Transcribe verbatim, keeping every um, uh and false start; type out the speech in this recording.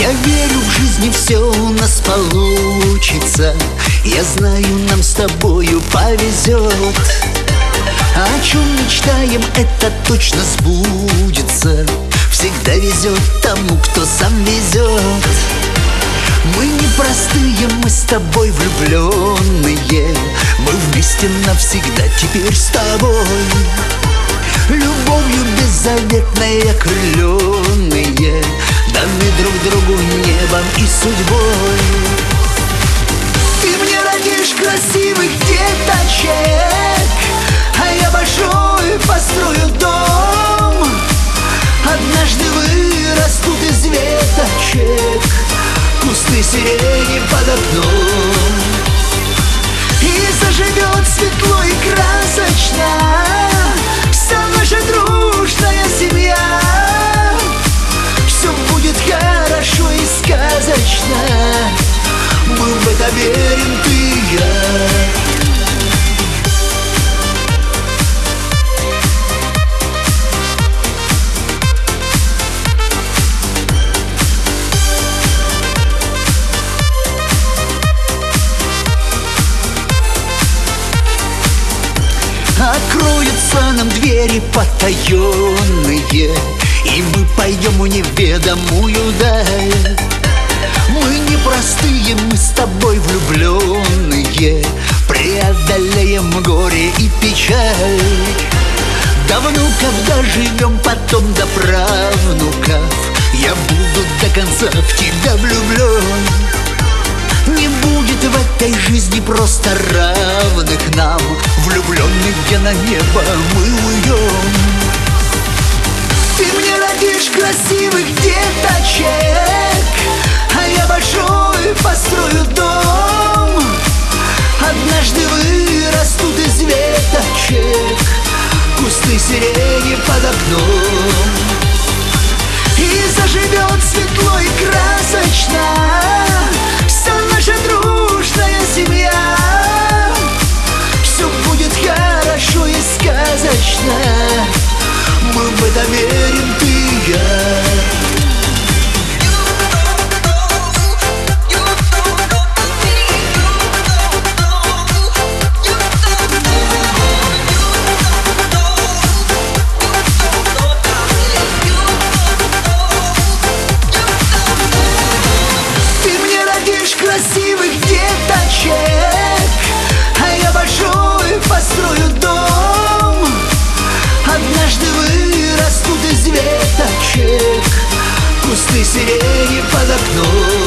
Я верю, в жизни все у нас получится. Я знаю, нам с тобою повезет. О чем мечтаем, это точно сбудется. Всегда везет тому, кто сам везет. Мы не простые, мы с тобой влюбленные. Мы вместе навсегда теперь с тобой. Любовью беззаветной окрыленные, даны друг другу небом и судьбой. Ты мне родишь красивых деточек, а я большой построю дом. Однажды вырастут из веточек кусты сирени под окном. И заживет светло и красочно вся наша дружная семья. Все будет хорошо и сказочно. Мы в это верим, ты и я. Откроются нам двери потаенные, и мы пойдем в неведомую даль. Мы не простые, мы с тобой влюбленные, преодолеем горе и печаль. До внуков доживем, потом до правнуков. Я буду до конца в тебя влюблен. Не будет в этой жизни просто равных нам, влюбленных, где на небо мы уйдем. Ты мне родишь красивых деточек, а я большой построю дом. Однажды вырастут из веточек кусты сирени под окном. И заживет светло и красочно вся наша дружная семья. Все будет хорошо и сказочно. Мы в это верим, ты и я. Красивых деточек, а я большой построю дом. Однажды вырастут из веточек кусты сирени под окном.